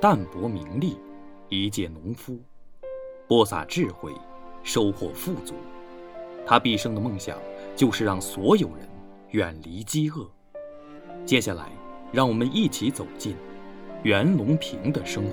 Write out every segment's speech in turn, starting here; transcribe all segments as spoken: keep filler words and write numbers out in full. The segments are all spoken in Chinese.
淡泊名利，一介农夫，播撒智慧，收获富足。他毕生的梦想就是让所有人远离饥饿。接下来，让我们一起走进袁隆平的生活。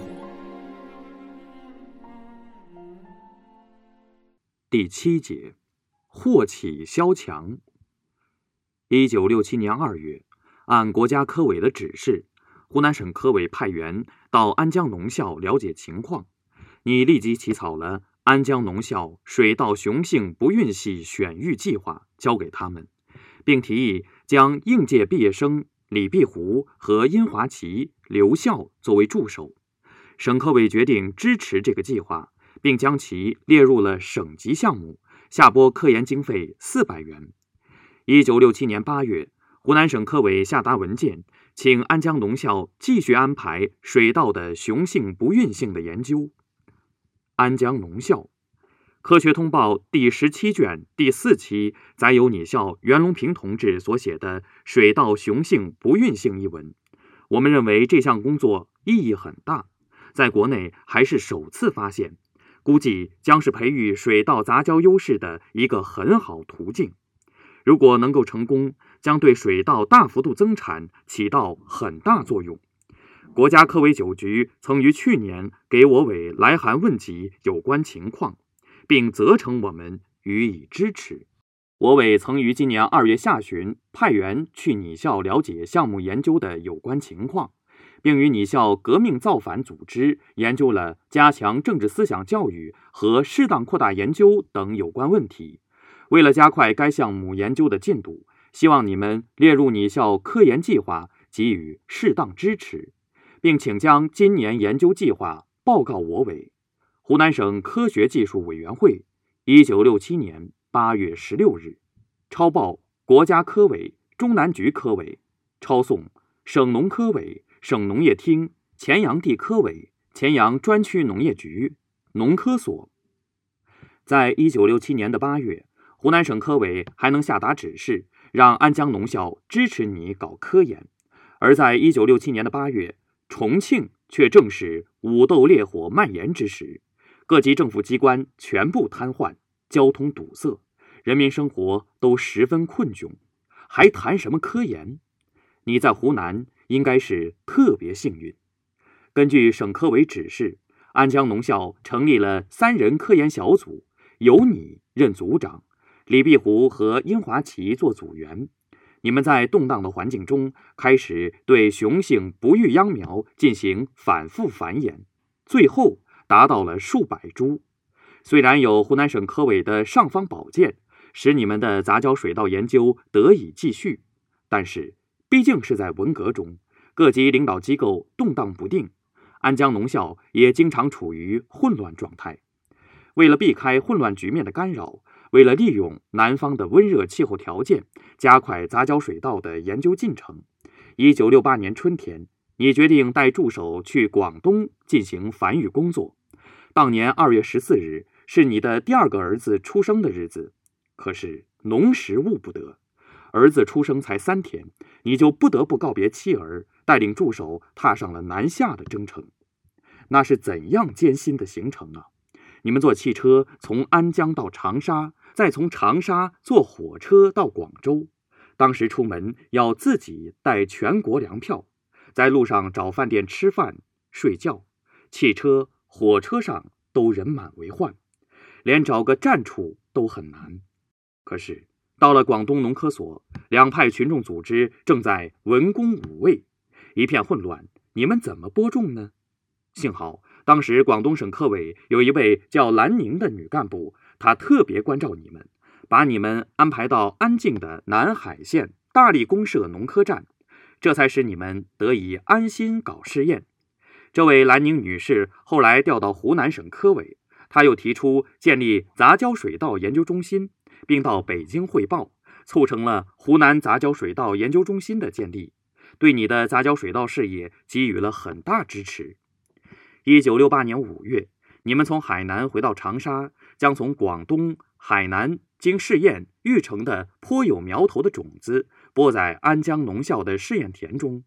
第七节，祸起萧墙。一九六七年二月，按国家科委的指示，湖南省科委派员到安江农校了解情况。你立即起草了安江农校水稻雄性不孕系选育计划，交给他们，并提议将应届毕业生李碧湖和殷华琪留校作为助手。省科委决定支持这个计划，并将其列入了省级项目，下拨科研经费四百元。一九六七年八月，湖南省科委下达文件，请安江农校继续安排水稻的雄性不孕性的研究。安江农校科学通报第十七卷第四期载有你校袁隆平同志所写的《水稻雄性不孕性》一文。我们认为这项工作意义很大，在国内还是首次发现，估计将是培育水稻杂交优势的一个很好途径。如果能够成功，将对水稻大幅度增产起到很大作用。国家科委九局曾于去年给我委来函问及有关情况，并责成我们予以支持。我委曾于今年二月下旬派员去你校了解项目研究的有关情况，并与你校革命造反组织研究了加强政治思想教育和适当扩大研究等有关问题。为了加快该项目研究的进度，希望你们列入你校科研计划，给予适当支持，并请将今年研究计划报告我委。湖南省科学技术委员会，一九六七年八月十六日。抄报国家科委、中南局科委，抄送省农科委、省农业厅、黔阳地科委、黔阳专区农业局、农科所。在一九六七年的八月，湖南省科委还能下达指示，让安江农校支持你搞科研。而在一九六七年的八月，重庆却正是武斗烈火蔓延之时，各级政府机关全部瘫痪，交通堵塞，人民生活都十分困窘，还谈什么科研？你在湖南应该是特别幸运。根据省科委指示，安江农校成立了三人科研小组，由你任组长，李碧湖和殷华琪做组员。你们在动荡的环境中开始对雄性不育秧苗进行反复繁衍，最后达到了数百株。虽然有湖南省科委的尚方宝剑，使你们的杂交水稻研究得以继续，但是毕竟是在文革中，各级领导机构动荡不定，安江农校也经常处于混乱状态。为了避开混乱局面的干扰，为了利用南方的温热气候条件，加快杂交水稻的研究进程，一九六八年春天，你决定带助手去广东进行繁育工作。当年二月十四日是你的第二个儿子出生的日子，可是农时务不得，儿子出生才三天，你就不得不告别妻儿，带领助手踏上了南下的征程。那是怎样艰辛的行程啊！你们坐汽车从安江到长沙，再从长沙坐火车到广州。当时出门要自己带全国粮票，在路上找饭店吃饭睡觉，汽车火车上都人满为患，连找个站处都很难。可是到了广东农科所，两派群众组织正在文攻武卫，一片混乱，你们怎么播种呢？幸好当时广东省科委有一位叫兰宁的女干部，她特别关照你们，把你们安排到安静的南海县大力公社农科站，这才使你们得以安心搞试验。这位兰宁女士后来调到湖南省科委，她又提出建立杂交水稻研究中心，并到北京汇报，促成了湖南杂交水稻研究中心的建立，对你的杂交水稻事业给予了很大支持。一九六八年五月，你们从海南回到长沙，将从广东、海南经试验育成的颇有苗头的种子播在安江农校的试验田中。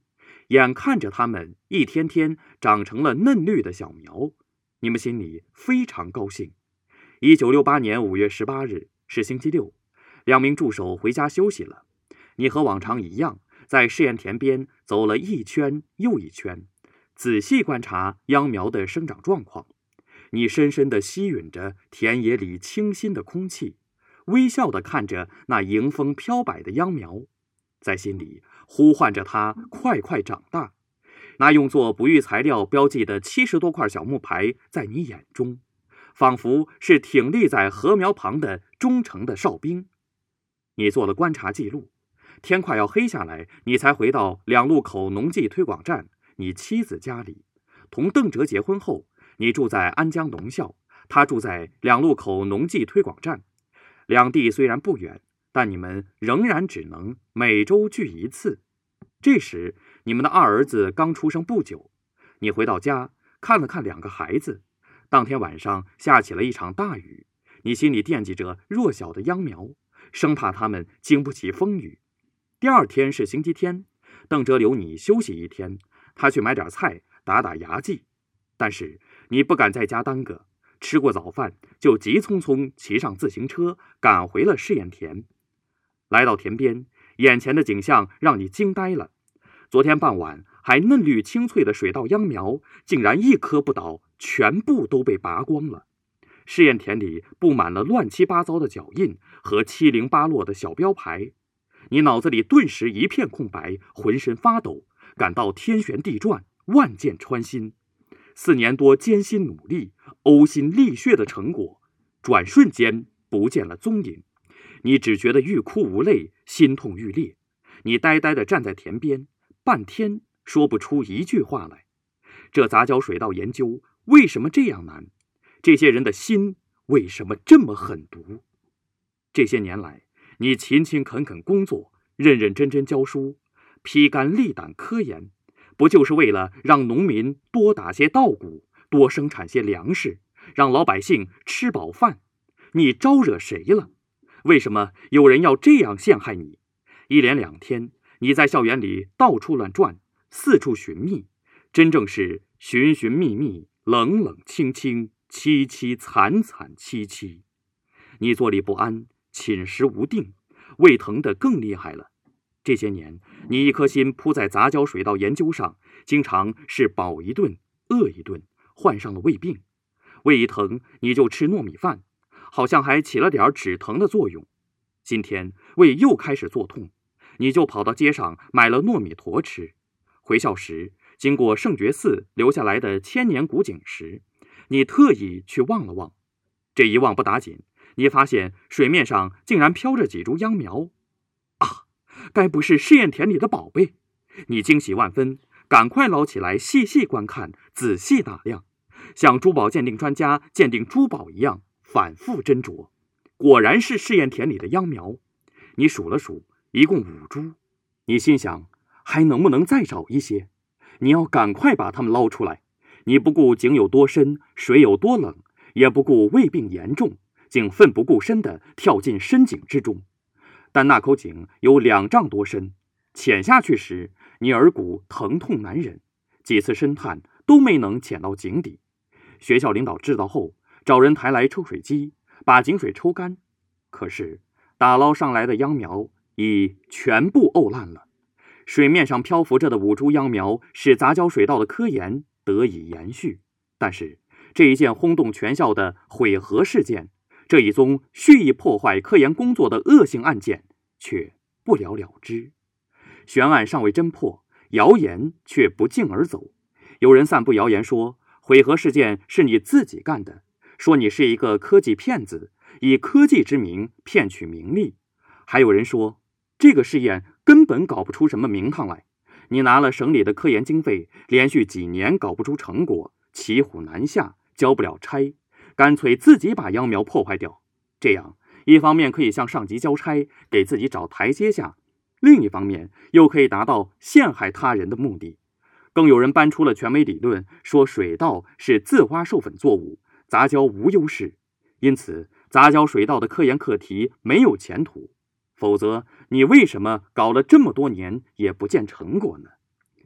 眼看着它们一天天长成了嫩绿的小苗，你们心里非常高兴。一九六八年五月十八日是星期六，两名助手回家休息了。你和往常一样，在试验田边走了一圈又一圈，仔细观察秧苗的生长状况。你深深地吸吮着田野里清新的空气，微笑地看着那迎风飘摆的秧苗，在心里呼唤着它快快长大。那用作哺育材料标记的七十多块小木牌，在你眼中仿佛是挺立在禾苗旁的忠诚的哨兵。你做了观察记录，天快要黑下来，你才回到两路口农技推广站你妻子家里。同邓哲结婚后，你住在安江农校，他住在两路口农技推广站。两地虽然不远，但你们仍然只能每周聚一次。这时你们的二儿子刚出生不久。你回到家看了看两个孩子，当天晚上下起了一场大雨，你心里惦记着弱小的秧苗，生怕他们经不起风雨。第二天是星期天，邓哲留你休息一天，他去买点菜打打牙祭。但是你不敢在家耽搁，吃过早饭就急匆匆骑上自行车赶回了试验田。来到田边，眼前的景象让你惊呆了。昨天傍晚还嫩绿青翠的水稻秧苗，竟然一棵不倒，全部都被拔光了。试验田里布满了乱七八糟的脚印和七零八落的小标牌。你脑子里顿时一片空白，浑身发抖，感到天旋地转，万箭穿心。四年多艰辛努力、呕心沥血的成果，转瞬间不见了踪影。你只觉得欲哭无泪，心痛欲裂。你呆呆地站在田边，半天说不出一句话来。这杂交水稻研究为什么这样难？这些人的心为什么这么狠毒？这些年来，你勤勤恳恳工作，认认真真教书，披肝沥胆科研，不就是为了让农民多打些稻谷，多生产些粮食，让老百姓吃饱饭？你招惹谁了？为什么有人要这样陷害你？一连两天，你在校园里到处乱转，四处寻觅，真正是寻寻觅觅，冷冷清清，凄凄惨惨戚戚。你坐立不安，寝食无定，胃疼得更厉害了。这些年，你一颗心扑在杂交水稻研究上，经常是饱一顿饿一顿，患上了胃病。胃一疼，你就吃糯米饭，好像还起了点止疼的作用。今天胃又开始作痛，你就跑到街上买了糯米坨吃。回校时，经过圣觉寺留下来的千年古井时，你特意去望了望。这一望不打紧，你发现水面上竟然飘着几株秧苗。啊，该不是试验田里的宝贝？你惊喜万分，赶快捞起来细细观看，仔细打量，像珠宝鉴定专家鉴定珠宝一样反复斟酌。果然是试验田里的秧苗。你数了数，一共五株。你心想，还能不能再找一些？你要赶快把它们捞出来。你不顾井有多深，水有多冷，也不顾胃病严重，竟奋不顾身地跳进深井之中。但那口井有两丈多深，潜下去时，你耳骨疼痛难忍，几次深探都没能潜到井底。学校领导知道后，找人抬来抽水机，把井水抽干。可是打捞上来的秧苗已全部沤烂了。水面上漂浮着的五株秧苗，使杂交水稻的科研得以延续。但是这一件轰动全校的毁禾事件，这一宗蓄意破坏科研工作的恶性案件，却不了了之。悬案尚未侦破，谣言却不胫而走。有人散布谣言说，毁禾事件是你自己干的，说你是一个科技骗子，以科技之名骗取名利。还有人说，这个试验根本搞不出什么名堂来，你拿了省里的科研经费，连续几年搞不出成果，骑虎难下，交不了差，干脆自己把秧苗破坏掉。这样一方面可以向上级交差，给自己找台阶下，另一方面又可以达到陷害他人的目的。更有人搬出了权威理论，说水稻是自花授粉作物，杂交无优势，因此杂交水稻的科研课题没有前途。否则你为什么搞了这么多年也不见成果呢？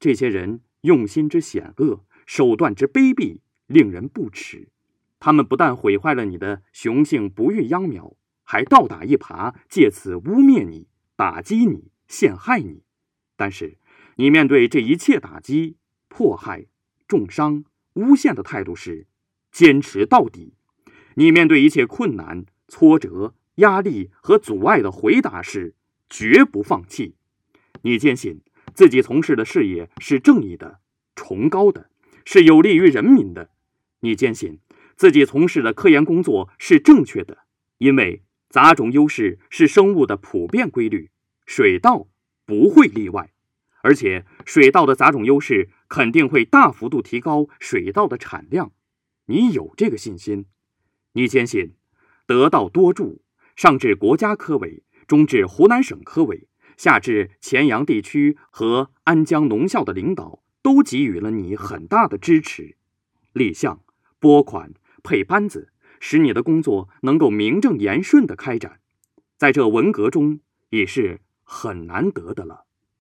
这些人用心之险恶，手段之卑鄙，令人不齿。他们不但毁坏了你的雄性不育秧苗，还倒打一耙，借此污蔑你、打击你、陷害你。但是，你面对这一切打击、迫害、重伤、诬陷的态度是坚持到底；你面对一切困难、挫折、压力和阻碍的回答是绝不放弃。你坚信自己从事的事业是正义的、崇高的，是有利于人民的。你坚信自己从事的科研工作是正确的，因为杂种优势是生物的普遍规律，水稻不会例外，而且水稻的杂种优势肯定会大幅度提高水稻的产量。你有这个信心。你坚信得道多助，上至国家科委，中至湖南省科委，下至黔阳地区和安江农校的领导都给予了你很大的支持，立项、拨款、配班子，使你的工作能够名正言顺地开展，在这文革中也是很难得的了。